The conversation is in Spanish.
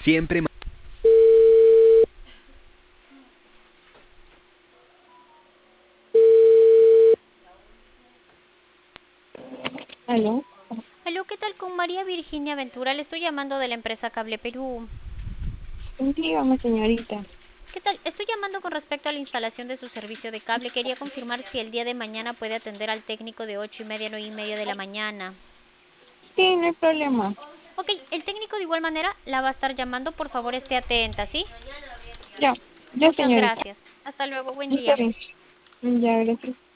Siempre. ¿Aló? Aló, ¿qué tal con María Virginia Ventura? Le estoy llamando de la empresa Cable Perú. Dígame, señorita. ¿Qué tal? Estoy llamando con respecto a la instalación de su servicio de cable. Quería confirmar si el día de mañana puede atender al técnico de 8:30 a 9:30 de la mañana. Sí, no hay problema. Ok, el técnico de igual manera la va a estar llamando. Por favor, esté atenta, ¿sí? Ya, ya, Muchas señorita. gracias. Hasta luego, buen Está día. bien. Ya, gracias.